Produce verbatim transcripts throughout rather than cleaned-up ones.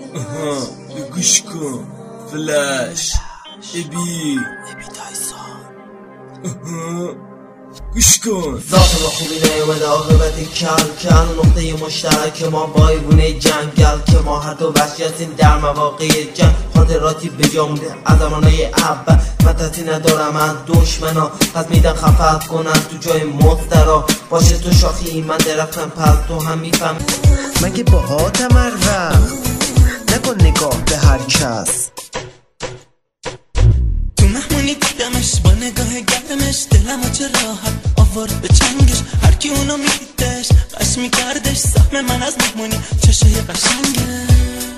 آها گوش کن فلش ابی آها گوش کن. ذات ما خوبی نیومده عاقبت کل کل، نقطه مشترک ما با ایوونه جنگل که ما هر دو وحشی هستیم در مواقع جنگ. خاطراتی به جا مونده از زمانهای اول، مدتی ندارم از دشمنا، پس میدن خفت کنن تو جای مسترا. باشه تو شاخی من درختم پس تو هم میفهم مگه باهاتم هر وقت نکن نگاه به هر کس. تو مهمونی دیدمش با نگاه گرمش، دلمو چه راحت آورد به چنگش. هرکی اونو میدیدش قش میکردش، سهم من از مهمونی چشای قشنگش.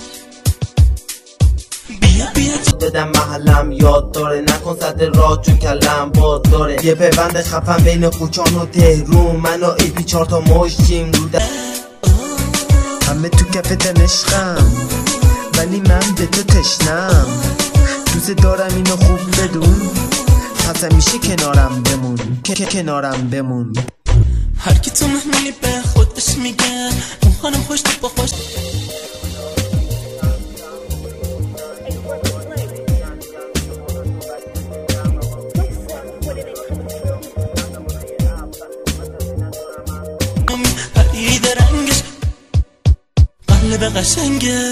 بیا بیا بدم محلم یاد داره، نکن صد راه چون کلم باد داره. یه پیوند خفن بین قوچان و تهرون، من و ایپی چار تا مشتیم رو در همه تو کف تنشقم ولی من به تو تشنم. دوست دارم اینو خوب بدون، پس همیشه کنارم بمون که کنارم بمون. هرکی تو مهمونی به خودش میگه اون خانم خوش تو با خوش. پرید رنگش قلب قشنگش.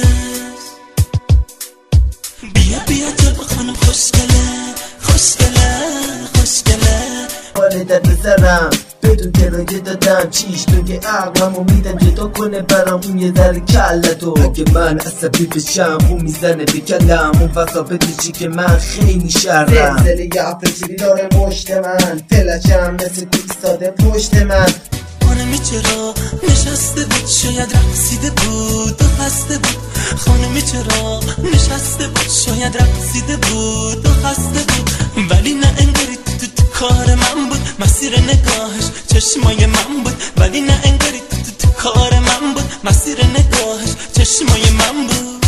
بیا بیا تو خانم خوشگله خوشگله خوشگله. حال در بسرم بدون کرایه دادم چیش توی عقلمو میدم جدا کنه برام اون یه ذره کلتو. اگه من عصبی بشم اون میزنه بکلم، اون وسابه دیشی که من خیلی شرم. زلزله یه افرچیری داره مشت من، فلچم مثل تو ایستاده پشت من. خانمی چرا نشسته بود، شاید رقصیده بود و خسته بود. خانمی چرا نشسته بود، شاید رقصیده بود و خسته بود. ولی نه انگاری تو, تو, تو کار من بود، مسیر نگاهش چشمای من بود. ولی نه انگاری تو, تو, تو کار من بود، مسیر نگاهش چشمای من بود.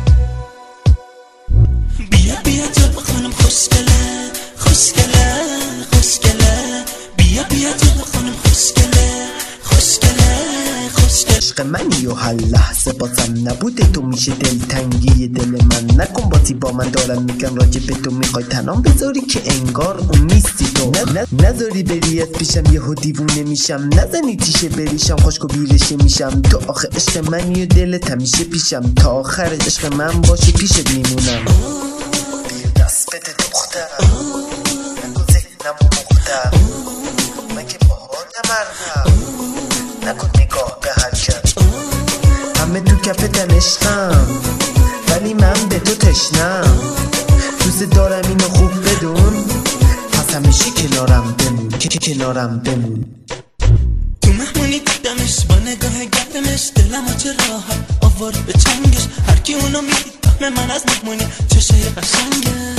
بیا بیا تو خانم خوشگله خوشگله خوشگله. بیا بیا تو خانم خوشگله خوشگله خوشگله. عشق منی و هر لحظه بازم نبوده تو میشه دلتنگی دل من. نکن باتی با من دارم میگم راجع به تو، میخوای تنام بذاری که انگار اون نیستی تو. نذاری بری از پیشم یهو دیوونه میشم، نزنی تیشه بریشم خشک و بیرشه میشم. تو آخه عشق منی و دلت همیشه پیشم، تا آخر عشق من باشه پیشت میمونم. بیا دست بده دخترم نکن ذهنم و مختم، مگه باهاتم هر وقت نکن نگاه به هر کس. همه تو کف تنشقم ولی من به تو تشنم. دوست دارم اینو خوب بدون، پس همیشه کنارم بمون که کنارم بمون. تو مهمونی دیدمش با نگاه گرمش، دلمو چه راحت آورد به چنگش. هرکی اونو میدید فهم من از مهمونی چشای قشنگش.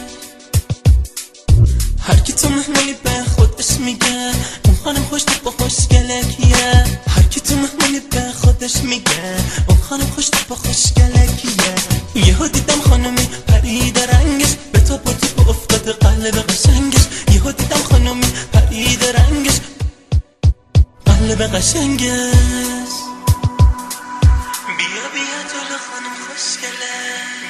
هرکی تو مهمونی به خودش میگه اون خانم خوش تو با خوشگله کیه. هرکی تو مهمونی به خودش میگه اون خانم خوش تو با خوشگله کیه. یهو دیدم خانمی پرید رنگش، به تو با تو افتاد قلب قشنگش. یهو دیدم خانمی پرید رنگش قلب قشنگش. بیا بیا جلو خانم خوشگله